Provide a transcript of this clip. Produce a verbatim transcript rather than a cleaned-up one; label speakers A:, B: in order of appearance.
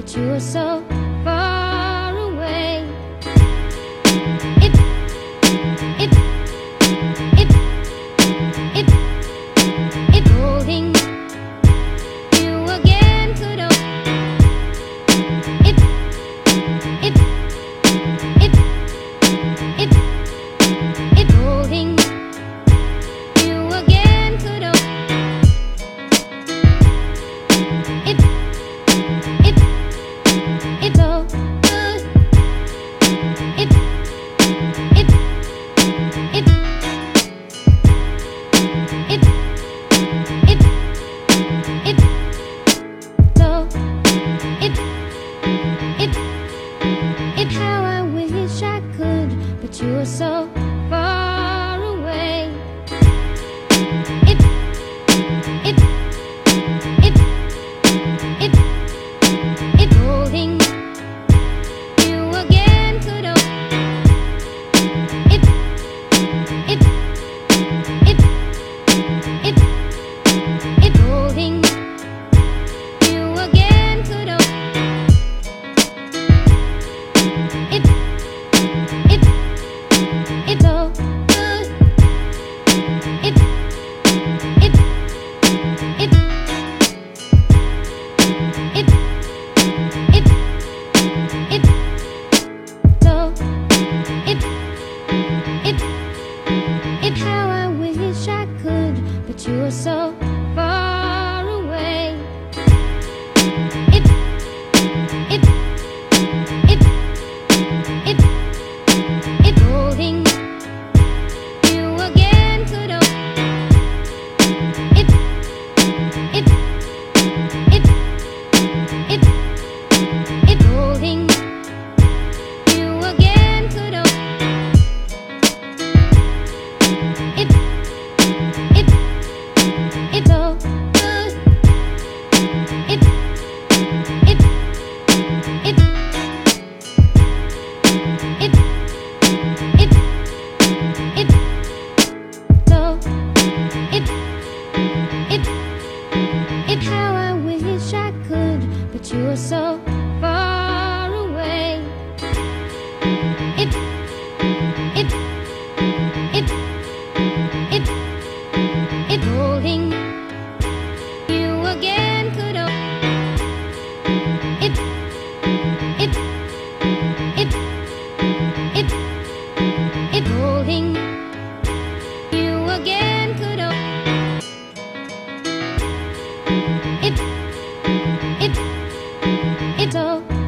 A: but you were so far away. If, if, if, if, if holding you again could open. If, if, if, if, if holding you again could open. If, if, it's so good. If, if, if, if, if, if, so, if, if, if how I wish I could, but you are so far away. If, if, if, if, if holding you again could open. If, if, if, if, if holding you again could open. If, if, it's so good. If, if, if, if, if, if, so, if, if, if how I wish I could, but you are so far away. If, if, if, if, if holding you again could open. If, if, if, if, if holding you again could open. If, if, it's so good. If, if, if, if, if, if, so, if, if, if how I wish I could, but you are so far away. If, if, if, if, if holding you again could open. If, if, if, if, if holding you again could open. If, if, it's so